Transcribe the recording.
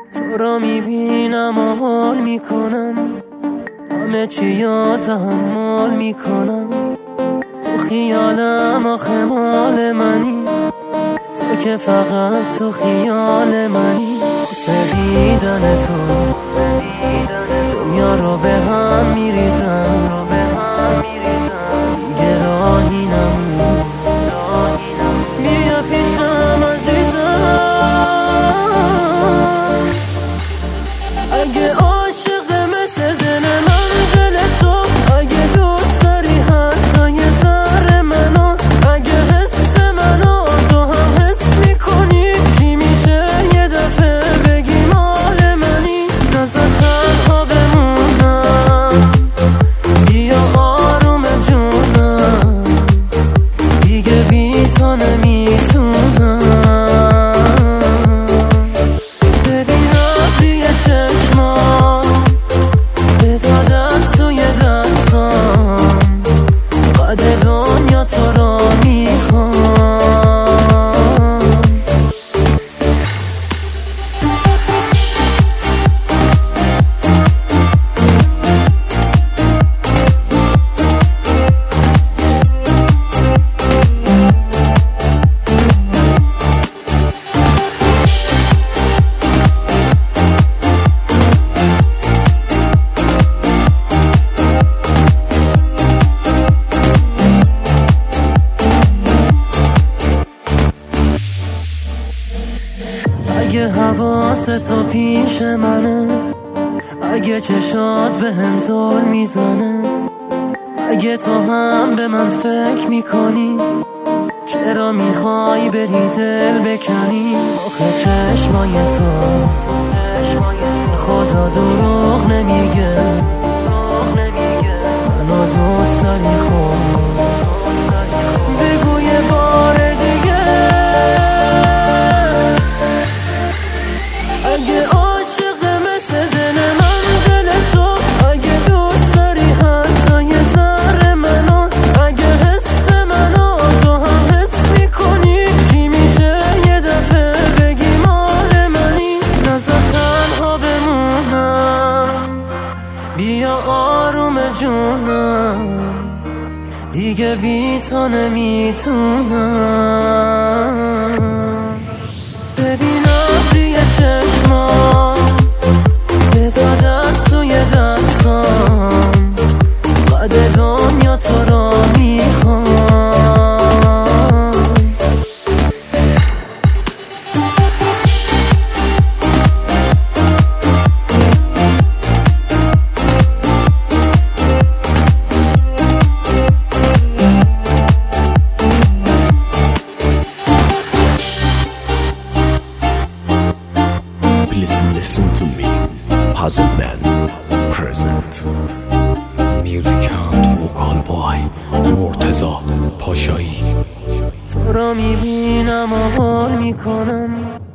تو را میبینم و حال میکنم، همه چی یاد تحمل میکنم. تو خیالم آخه مال منی، تو که فقط تو خیال منی. دیدن تو دنیا رو به هم میریزم، دیگه راهی نمون. بیا پیشم عزیزم، اگه عاشق مثل دل من دل تو، اگه دوست داری حتی یه ذره منو، اگه حس منو تو هم حس میکنی، چی میشه یه دفعه بگی مال منی؟ نزد تنها بمونم، بیا آروم جونم، دیگه بی تو نمیتونم. ببینم توی چشمام، بذار دست توی دستام، قد دنیا تو رو میخوام. اگه حواست تو پیش منه، اگه چشات به هم زل میزنه، اگه تو هم به من فکر میکنی، چرا میخوای بری دل بکنی؟ آخه چشمای تو خدا دروغ نمیگه، منو دوست داری خود، بگو یه بار دیگه. اگه عاشق مثل دل من دل تو، اگه دوست داری حتی یه ذره منو، اگه حس منو تو هم حس میکنی، چی میشه یه دفعه بگی مال منی؟ نزد تنها بمونم، بیا آروم جونم، دیگه بی تو نمیتونم. ببینم توی چشمام، بذار دست توی دستام، قد دنیا تو رو میخوام. Please listen to me. Puzzle Band present. Music and vocal by مرتضی پاشایی. تو را میبینم و حال میکنم،